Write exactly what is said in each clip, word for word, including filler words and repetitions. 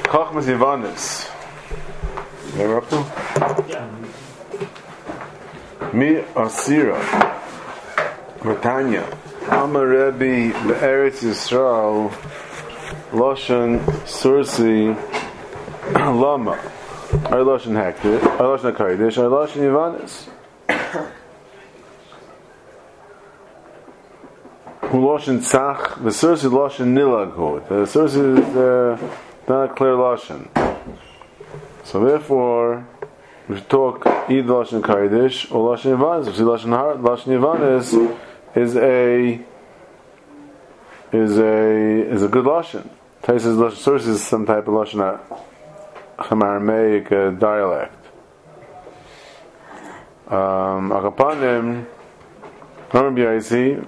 Chachmas Yivanis. They're up to? Yeah. Mi Asira. Britannia. Amar Rebbe Be'eretz Yisrael. Loshen Sursi. Lama. Or Loshen Hektish. Or Loshen Kodesh. Or Loshen Yivanis. Who Loshen Tzach. The Sursi Loshen Nilaghu. The Sursi is uh, not a clear Loshen. So therefore, we should talk either Lashon Kodesh or Lashon Yivanis. If you see Lashon Har, Lashon Yivanis is a is a is a good Lashon. Taisa's Lashon source is some type of Lashon Aramaic uh, dialect. Um, Akapanim, Rabbi Yaisi,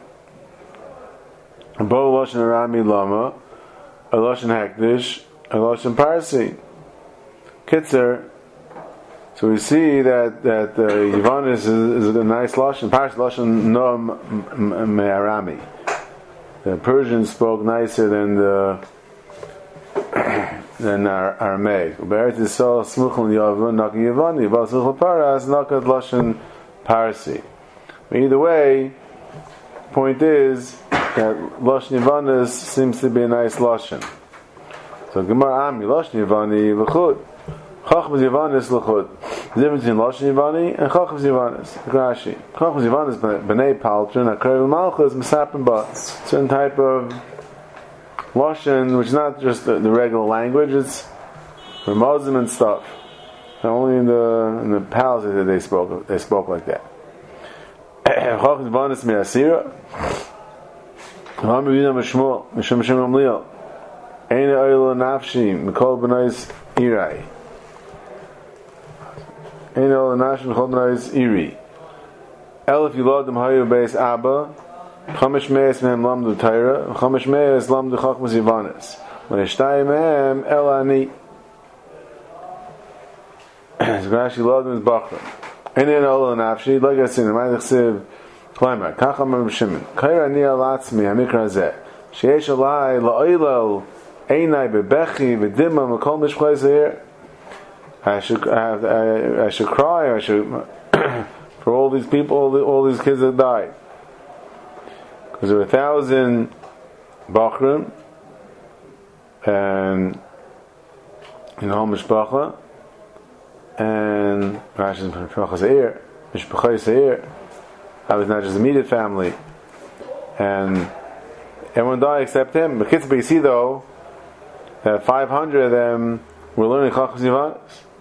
Bo Lashon Arami Lama, a Lashon Hektish, a Lashon Parsi. Kitzer. So we see that that uh, Yivanis is, is a nice lashon. Parsi lashon noam me'arami. The Persians spoke nicer than the than our Aramaic. Be'eretz Yisrael smuchel yavon naka Yivani, but smuchel paras naka lashon Parsi. Either way, point is that lashon Yivanis seems to be a nice lashon. So Gemara Ami lashon Yivani l'chud. Chachmas Yivanis l'chud. The difference between Lashon Yivani and Chachmas Yivanis. Rashi. Chachmas Yivanis b'nei paltrin akrev malchus misapim ba. Certain type of Lashon, which is not just the, the regular language. It's Ramazim and stuff. And only in the in the palaces that they spoke they spoke like that. Chachmas Yivanis me'asira. Ram Yudam Shmuel Mishum Shem Gamliel. Eina oilo nafshi mikol b'nais irai. Eino l'nashim chodnais iri. Elif yilodim hayu beis abba. Chamish meis mehem lamdu Torah. Chamish meis lamdu chachmas Yivanis. V'neshtayim mehem el ani. Zgrash yilodim is bachram. Eino oilo nafshi. Like I said, the Ma'adik Siv Kleimer. Kacham Reb Shimon. Kaira ani alatzmi hamikra zeh. Sheyesh alai la'oilel einai bebechi v'dimma m'kol mishchlei zeh. I should I, have, I, I should cry. I should for all these people, all, the, all these kids that died, because there were a thousand bachrim and in the whole mishpacha, and Rashi's mishpacha zeir, mishpacha zeir. I was not just immediate family, and everyone died except him. The kids, but you see though that five hundred of them were learning Chachmas Yivanis.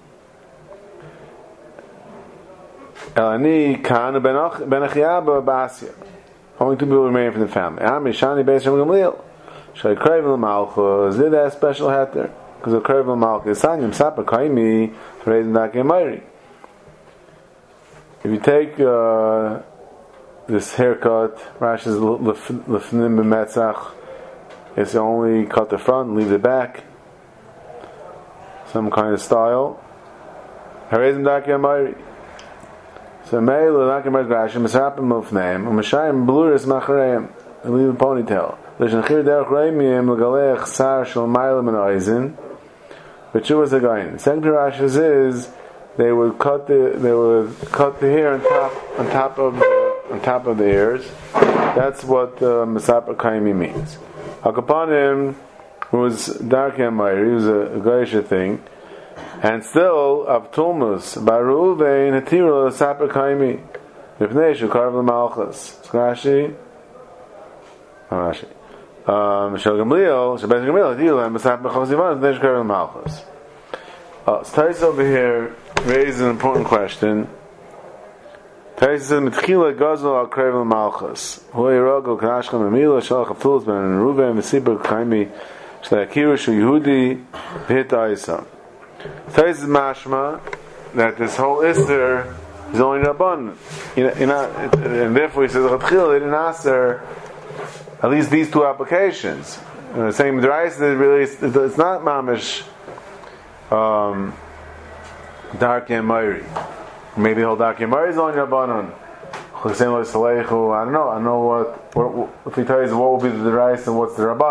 Elani Kana ben Achiaba Basya. Only two people remain from the family. Ami Shani Beis Shem Gamliel. Shay Krevel Malchus did that special heter because of Krevel Malchus. Sanyim Sapa Kaimi Reizim Dakim Mayri. If you take uh, this haircut, Rashi's Lefnim B'Metzach, it's only cut the front, leave the back, some kind of style. Reizim Dakim Mayri. So Meil Lakim Rashi Misrapim Mufnaim Umashayim Bluris Machareim and leave a ponytail. There's an Chir Derech Reimiim Legalech Sar Shal Mailim and Eizin. But she was a guy. The second Rashi's is they would cut the they would cut the hair on top on top of the, on top of the ears. That's what uh, Misapa Kaimi means. Hakapanim was dark and mighty. He was a, a Gaisha thing. And still, of Tulmus, Baruvein, Hatira, Sapa Kaimi, Ripnei, Shukarv Malchus, Rashi, Rashi, um, Shal Gamliel, Shabbat Gamliel, Hatira, and Sapa Chachmas Yivanis, Ripnei, Shukarv Malchus. Uh, Tais over here raises an important question. Tais says, Mitchila Gazel al Krevel Malchus, Hui Rogo, Kanashchem, Amila, Shal Chaftuls, Ben Ruvein, Mesipa Kaimi, Shalakiru, Shu Yehudi, Hita Isa. Tais is mashma that this whole Isser is only Rabban. You know, you know, and therefore he says, Chatchil, they didn't answer at least these two applications. You know, saying Midrais is really, it's not mamish um, dark and Mayri. Maybe the whole dark and Mayri is only Rabbanon. I don't know. I don't know what, what if he tells you what will be the Midrais and what's the Rabbanon.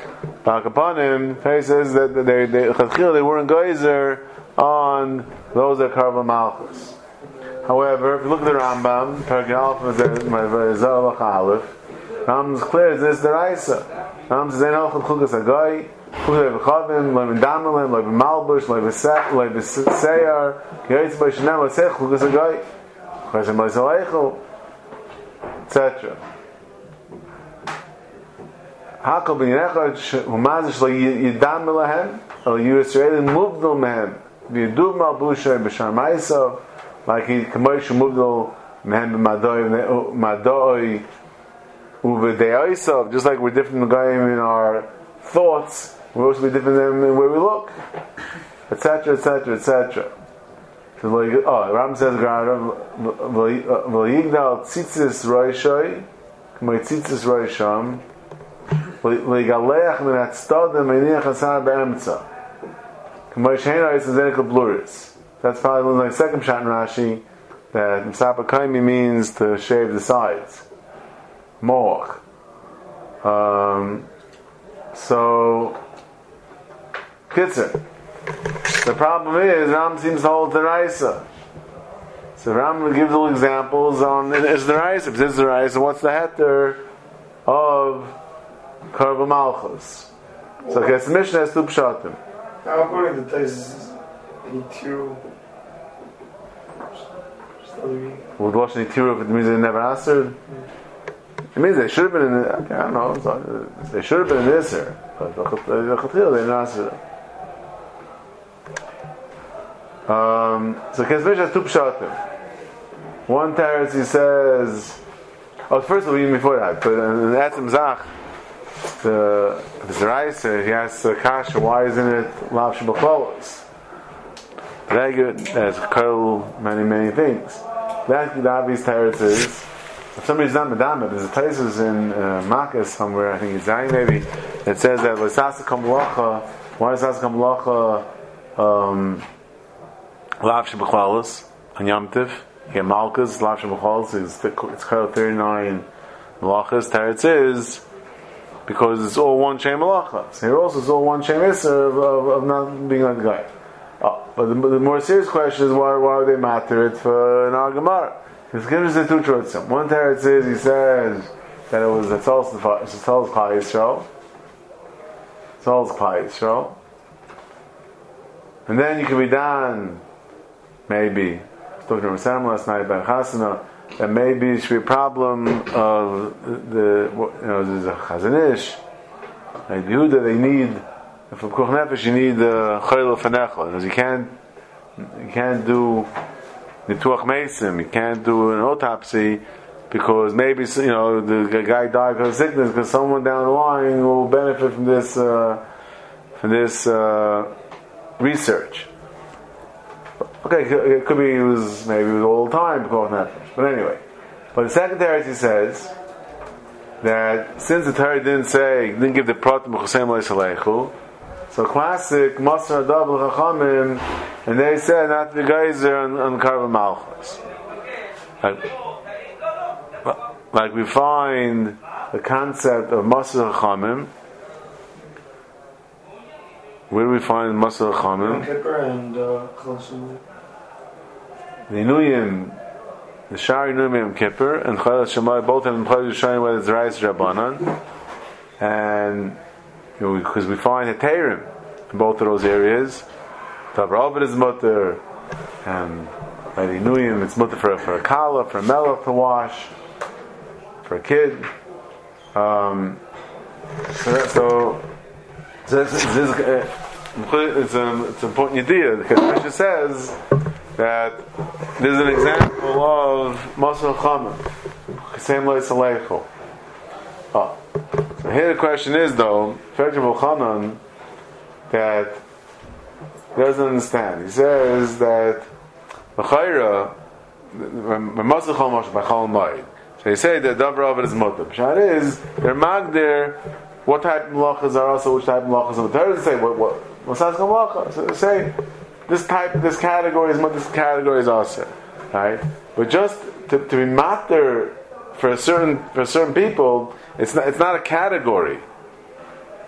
Bakapanim, he says that they they they weren't geyser on those that carve malchus. However, if you look at the Rambam, Pergal from Aleph, Rambam's clear this the Raisa. Rambam says, "Ein halachas chukas hagoy, chukas v'chavim, loy v'damelin, loy v'malbush, loy v'sek, loy v'seyar, yoytz b'shenem l'sech chukas hagoy, chashem l'saleichel, et cetera. Hakol b'nirechot humazish lo yidam lahem, or Yisraelim muvdol mehem, v'yiduv malbushay b'shar ma'isov, like he Kamosh muvdol mehem b'madoi madoi uvedeoisov, just like we're different in our thoughts, we're also be different than where we look, et cetera, et cetera, et cetera. So, oh, Ram says, "V'yigdal tzitzis roishoy, k'moy tzitzis roisham, v'yigaleach min hatztodim v'yiniach hasar be'emtza, k'moy she'ena yisazenik l'bluris." That's probably like second shot in Rashi, that Msapa Kaimi means to shave the sides. Moach. Um, so, Kitzer. The problem is, Ram seems to hold the Raisa. So Ram will give little examples on, is the Raisa? If this is the Raisa, what's the heter of Karva Malchus? So, I guess the Mishnah has two pshatim. Now, according to Taisus, Itiru. Would wash the Itiru if it means they never answered? It means they should have been in the, okay, I don't know, not, they should have been in this here. But the Chatil, they didn't answer it. Um, so Kesmish has two pshatim. One teretz he says, oh, first of all, even before that, but in the Etzem Zach, the Zeraisa, he asks the Kasha, why isn't it Lav Shabbacholos? Very good, there's Kol, many, many things. That the obvious teretz is, for some reason not Medama, there's a places in uh, Makkah somewhere, I think it's Zayin maybe, that says that L'sasa Kam Lacha, why is L'sasa Kam Lacha um, Lav Shabbacholos, on Yom Tiv? Yeah, Malchus, Lav Shabbacholos, it's, it's called thirty-nine Malachas. Teretz is because it's all one chain Malacha. So here also it's all one chain Isser of, of, of not being like the guy. Oh, but the, the more serious question is why why would they matter it for an Agamar? Because gives the two truths. One teretz is he says that it was Tzol's Tzol's Klal Yisrael, Tzol's Klal Yisrael, and then you can be done maybe. Talking to Sam last night about Chasana, that maybe it should be a problem of the, you know, there's a Chazanish, like Yehuda, they need, for Pekuach Nefesh, you need the Chayil Fanecha, because you can't, you can't do Nituach Mesim, you can't do an autopsy, because maybe, you know, the guy died because of sickness, because someone down the line will benefit from this, uh, from this, uh, research. Okay, it could be it was maybe it was all the time but anyway. But the second teretz he says that since the Torah didn't say didn't give the pratim b'chosem le'salechu, so classic Masar Adav l'Chachamim, and they said not the geyser on, on Karva Malchus. Like, like we find the concept of Masar Chachamim. Where do we find Masar Chachamim? Kippur and uh, Chol The Inuyim, the Shari Inuyim Yom Kippur, and Chayil Shemai, both of them Chayil showing whether it's Rais Rabbanan, and you know, because we find Heterim in both of those areas. Tavravid is mutter, and by the Inuyim it's mutter for, for a Kala, for a Melech to wash, for a kid. Um, so, that, so, so this, this, uh, it's, a, it's an important idea because Mishnah says that there's an example of Masar Chachamim, Chesem Le'Salechu. Oh, so here the question is though, Ferdinand Chanan, that he doesn't understand. He says that L'chayra, Masar Chachamim by Chol Moed. So they say that Davar Ovid is Mutter. Pshat is they're magdir. What type of malachas are also which type of malachas? The Torah doesn't say what what what's not malacha. So they say this type, this category is what this category is also, right? But just to, to be matter for a certain for certain people, it's not it's not a category.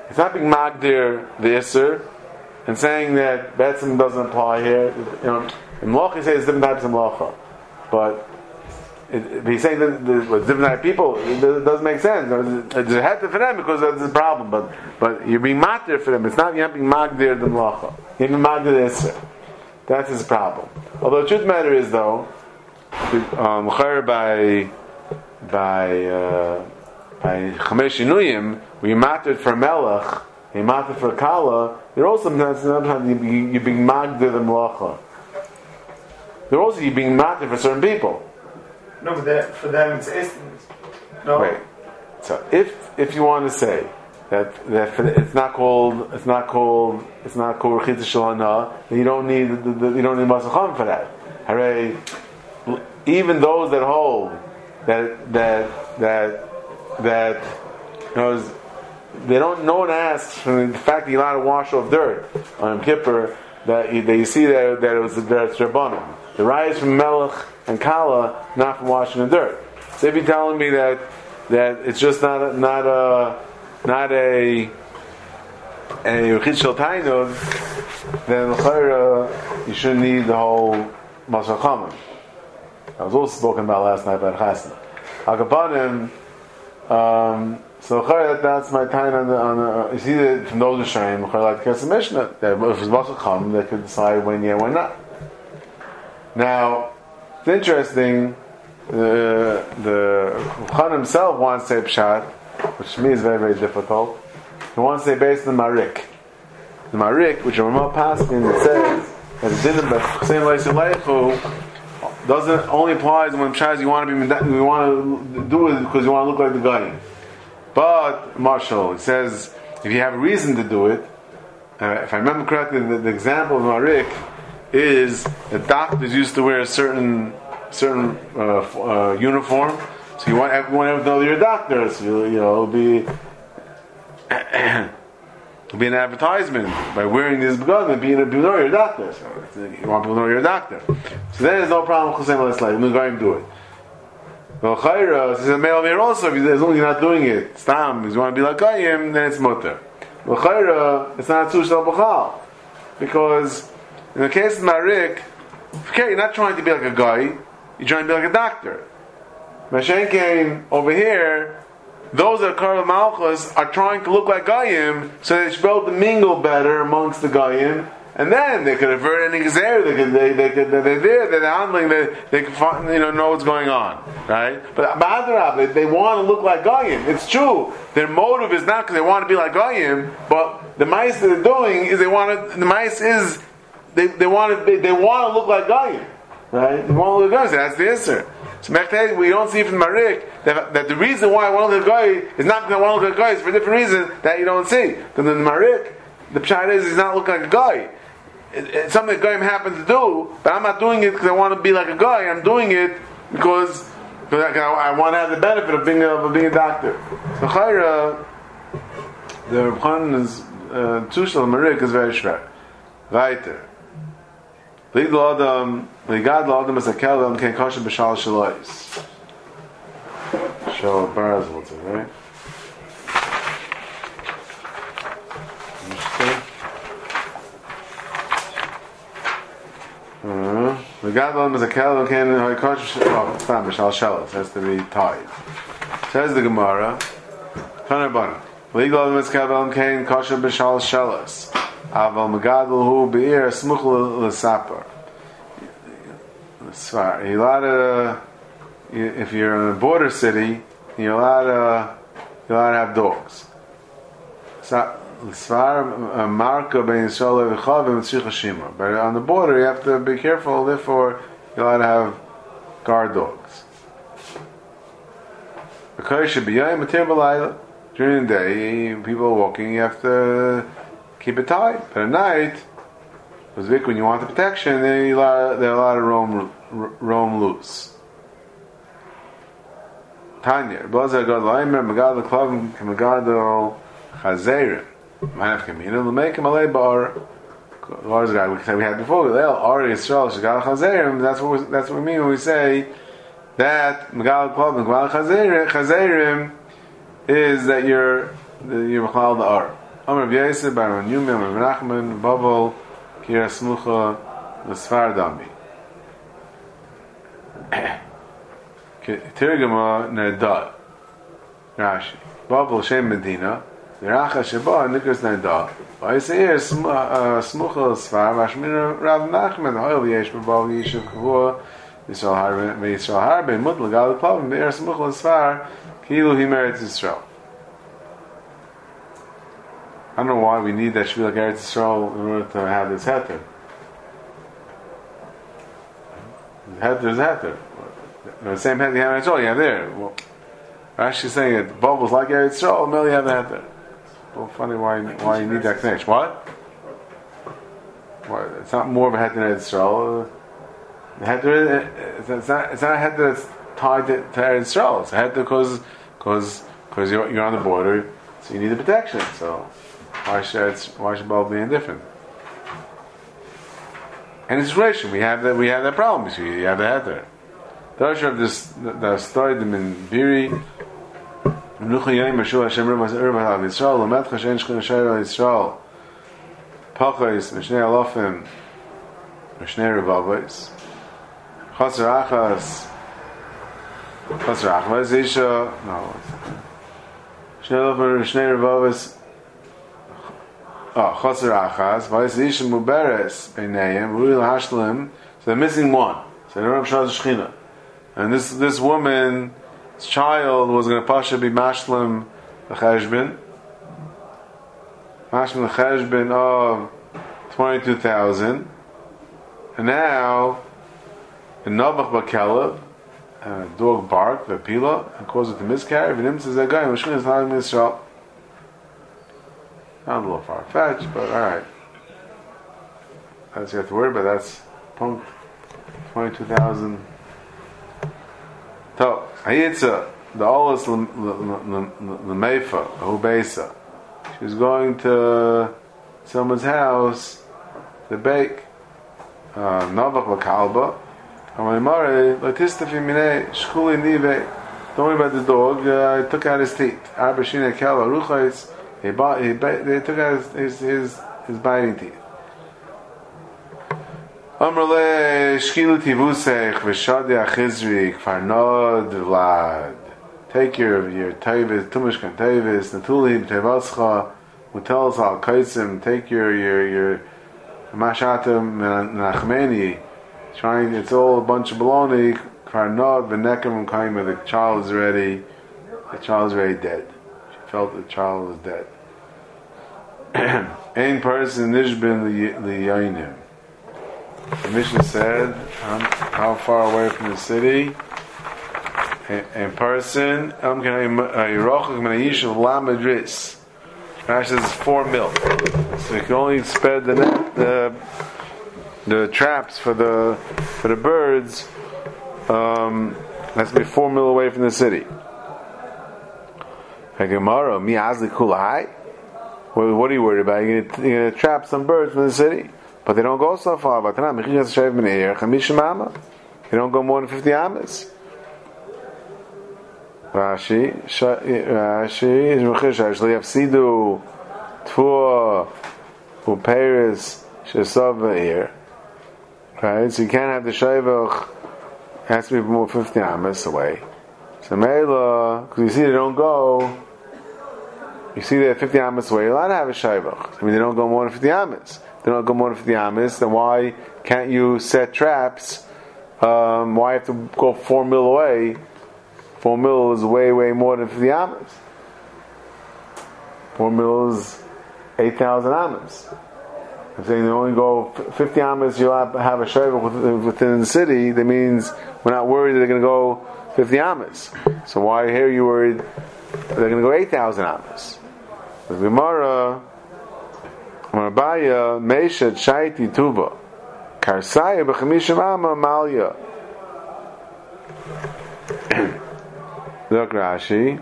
It's not being magdir the Isser and saying that Betzim doesn't apply here. You know, in Melacha he says different types of Melacha, but it, it, he's saying that the, with different types of people, it, it doesn't make sense. There's a heter for them because that's the problem, but but you're being magdir for them. It's not you're not being magdir the Melacha. You're being magdir the Isser. That's his problem. Although the truth matter is though, um, by by uh, by Chamesh Inuyim, we mattered for Melech, we mattered for Kala. They're also sometimes, sometimes you, you, you're being magdir the Melacha. They're also you being mattered for certain people. No, but that, for them it's instant. No. Wait. So if if you want to say that that for, it's not called it's not called it's not called Rechitza Shalana, then you don't need the, the, you don't need Masacham for that. Hooray! Even those that hold that that that that you know, they don't. No one asks from the fact that you're allowed to wash off dirt on Yom Kippur that you, that you see that that it was that it's Rabbanim. The rise from Melech and Kala, not from washing the dirt. So if you're telling me that that it's just not a, not a not a a Rechitza Shel Tainug, then l'chayra you shouldn't need the whole Masar Chamim. I was also spoken about last night by Chasna. Akapanim, um, so that, that's my time on the, on the you see that from those Rishonim, like the Mishnah, that if it's Masar Chamim, they could decide when yeah, when not. Now, it's interesting. The the Khan himself wants to say pshat, which to me is very very difficult. He wants to say based on the Marik. The Marik, which Ramah Paskin, it says that it didn't, but Chassim Leisu doesn't only applies when pshat you want to be you want to do it because you want to look like the guy. But Marshall, it says if you have a reason to do it, uh, if I remember correctly, the, the example of Marik is that doctors used to wear a certain certain uh, uh, uniform, so you want everyone to know you're a doctor. So you, you know, it'll be it'll be an advertisement by wearing this begotten and being a people know you're a doctor. So you want people to know you're a doctor. So then there's no problem. Chosem let's like we're going to do it. Well, Chayra says a male here also. As long as you're not doing it, stam. If you want to be like Goyim, then it's mutter. Well, Chayra, it's not Tushal B'chal because in the case of Marik, okay, you're not trying to be like a guy. You're trying to be like a doctor. Mashenkein, over here, those that are Karel Malchus are trying to look like Goyim, so they should be able to mingle better amongst the Goyim, and then they could avert any Gezer, they could, they, they could, they're there, they're handling, they, they can find, you know, know what's going on, right? But Ba'adrab, they, they want to look like Goyim. It's true, their motive is not because they want to be like Goyim, but the mice that they're doing is they want to, the mice is, they, they want to, they, they want to look like Goyim. Right? They want to look like Goy, so that's the answer. So Mechtai, we don't see from Marik that, that the reason why I want to look like Goy is not because I want to look like Goy, it's for a different reason that you don't see. Because in the Marik, the pshat is he's not looking like a guy. It, it's something that Goyim happen to do, but I'm not doing it because I want to be like a guy. I'm doing it because, because I, I want to have the benefit of being a, of being a doctor. So Chayra, the Rebchan is uh, Tushal Marik is very shver. Weiter. Lead the Adam, Ligad the Adam as a Kelam can kosher b'shal shalois. Shal Baraz, what's it, right? Ligad the Adam as a Kelam can kosher b'shal shalos. Has to be tied. Says the Gemara, Tanabana. Lead the Adam as a Kelam can kosher b'shal shalos. Aval Megadol Hu Be'ir Smuch L'Sapar. You're allowed to, if you're in a border city, you're allowed to, you're allowed to have dogs. L'Svar Marka Ben Yisrael V'Chavim Tzrichashima. But on the border, you have to be careful. Therefore, you're allowed to have guard dogs. Because should be Yom Matir B'Layla. During the day, people are walking. You have to keep it tight, but at night, when you want the protection, they're allowed, they're allowed to roam, roam loose. Tanya, Blazer God Laimer, Magad the Klavim, Magad Chazerim, Manaf Kamina, will make him a labor. Lord's God, we said we had before, Lel, Ari Yisrael, Shagad Chazerim, that's what we, that's what we mean when we say that Magad Klavim, Magad Chazerim, Chazerim is that you're, you're Machal the Ar. Amar B'Yosef Bar Yumi Amar Menachem Bavel Kira Smucha L'Sfar Dami. Tirgama Nerda Rashi Bavel Shem Medina V'Racha Sheba Nikras Nerda. I say here Smucha L'Sfar Vashmina Rav Nachman Hoil Yesh Bavel Yishuv Kavua Yisrael Harbe Yisrael Harbe Mutl Gal Pavim V'Er Smucha L'Sfar Kilu Himeretz Yisrael. I don't know why we need that Shvil Eretz Yisrael in order to have this heter. Heter is heter. The same heter you have in Yisrael, you have there. Well, Rashi is saying that bubbles like Eretz Yisrael, merely have the heter. Well, funny why why you need that connection. What? Why? It's not more of a heter in Eretz Yisrael. The heter is, it's not it's not a heter that's tied to, to Eretz Yisrael. It's a heter because because because you're you're on the border, so you need the protection. So. Why should why should both be indifferent? And it's relation. We have that. We have that problem. You have the heter. The Rosh of this the story them in Biri. Nucha Yom Mashua Hashem Rivas Irva Yisrael Lamet Chashen Shchin Shayra Yisrael Pachos Mishnei Alofim Mishnei Revavos Chaser Achas Chaser Achas Isha no Mishnei Alofim Mishnei Revavos. Oh, Chaser Achas, Vayis Isha Muberes Beinayim, V'Uril Hashlim. So they're missing one. So they don't have Shaz Shechina. And this this woman's child was going to pasha be Mashlim the Cheshbin. Mashlim the Cheshbin of twenty-two thousand. And now, in Novach Bakelev, a dog barked, the Pila, and caused it to miscarry. V'Nim says that guy, Mashlim is not in Israel. Not a little far-fetched, but alright. That's you have to worry about. That's punct twenty-two thousand. So, Hayitza, the oldest Lemeifa, Hubesa. She was going to someone's house to bake Novach Bakalba. Amayimare, Latistafi Mine, Shkuli Nive. Don't worry about the dog. I took out his teeth. Arbashina Kala Ruchais. He bought, he bite, they took out his, his, his, his biting teeth. Amrle shkilu tivusech v'shadi achizri kfarnod vlad. Take your your tevis, tumishkan tevis, natuli b'tevascha, mutelas al kaisim. Take your your your mashatim nachmeni. Trying, it's all a bunch of baloney. Kfarnod v'nekem kaima. The child is already, the child is already dead. Felt the child was dead. Ein person nishbin liyanim. The Mishnah said, um, how far away from the city? In person, I'm going to Yerochak Menayishav La Madris. Rashi says four mil. So you can only spread the net, the the traps for the for the birds. Um, has to be four mil away from the city. Gemara, mi azli kulai. What are you worried about? You're going to trap some birds from the city, but they don't go so far. They don't go more than fifty amas. Rashi, Rashi is mechish. Actually, Yafsidu, Tvua, Uperis, Shesava here. Right, so you can't have the shayvach. Has to be more than fifty amas away. So Mela, because you see they don't go. You see they're fifty amas away, you're allowed to have a shayvach. I mean, they don't go more than fifty amas. They don't go more than fifty amas, then why can't you set traps? Um, why have to go four mil away? Four mil is way, way more than fifty amas. Four mil is eight thousand amas. I'm saying they only go fifty amas, you'll have, have a shayvach within the city. That means we're not worried that they're going to go fifty amas. So why here you worried they're going to go eight thousand amas? The Gemara, Marbaya, Mesha, Shaiti, Tuba, Karsaya, B'chamisha Mama, Malya. Look, Rashi.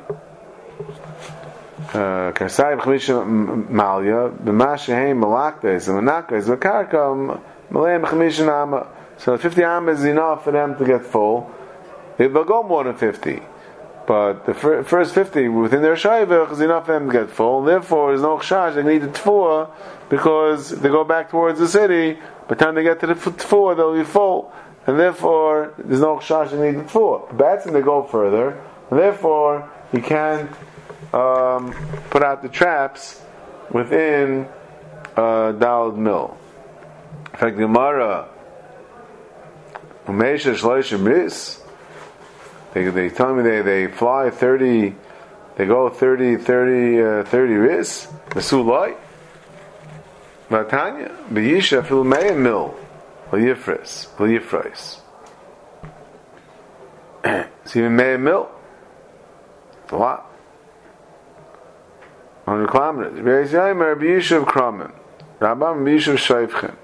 Karsaya, B'chamisha Malya, B'masha, Heim, Malaktes, and Manakes, V'karka, Malay, B'chamisha Mama. So fifty amas is enough for them to get full. They'll go more than fifty. But the fir- first fifty within their shayvach is enough for them to get full. Therefore, there's no chash. They need the tefua because they go back towards the city. By the time they get to the tefua, they'll be full, and therefore there's no chash. They need the tefua. That's when they go further, and therefore you can't um, put out the traps within uh, Daled Mill. In fact, the Gemara, Umeisha Shloishim Ris. They they tell me they, they fly thirty, they go thirty, thirty, uh, thirty ris, the sulai. Vatanya, b'yisha fil me'em mil, l'yifris, l'yifrais. It's even me'em mil. It's a lot. On the kilometers. V'yis yaimar b'yisha kramim, Rabam b'yisha shayfchem.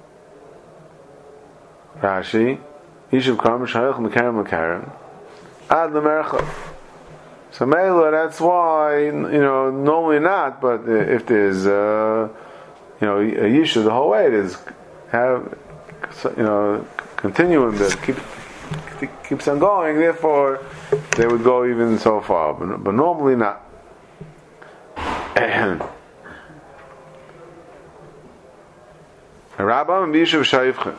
Rashi, yisha kramim shayach mekarim mekarim. Ad l'mercha. So Mela, that's why, you know, normally not, but if there's, uh, you know, a yishuv the whole way, it is have, you know, continuing that keep, keeps on going. Therefore, they would go even so far, but, but normally not. Rabbam and Yishuv Shayivchem.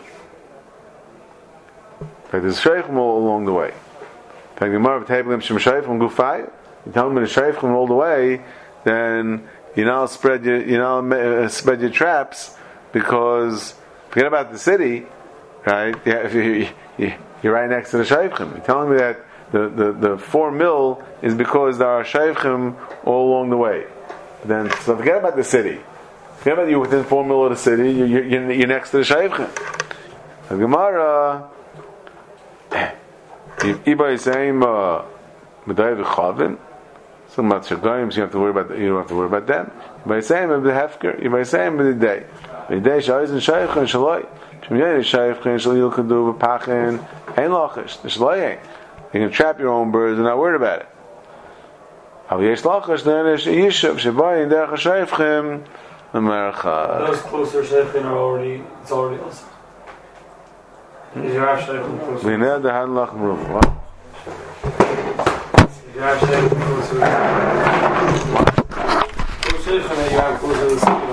But there's Shayivchem all along the way. If you tell them the shayfim all the way, then you now spread your you now uh, spread your traps, because forget about the city, right? Yeah, if you, you you're right next to the shayfim. You're telling me that the, the, the four mil is because there are shayfim all along the way. Then so forget about the city. Forget about you within four mil of the city. You're, you're, you're next to the shayfim. The Gemara. Iba is saying Medai v'chavim. So much shagayim, you have to worry about you don't have to worry about them. Iba is saying the hefker. Iba is saying the day. The day shayis and shayich and shaloi. Shemiyay is shayich and shaloi can do v'pachin ein lachish. The shaloi ain't. You can trap your own birds and not worry about it. How yesh lachish then is yishuv shebayin derech shayichem l'mercha. Those closer shayichin are already it's already also. Is your shayichin closer? We know the hand lach mruv. What? Is your shayichin closer? Closer shayichin that you have closer to the city.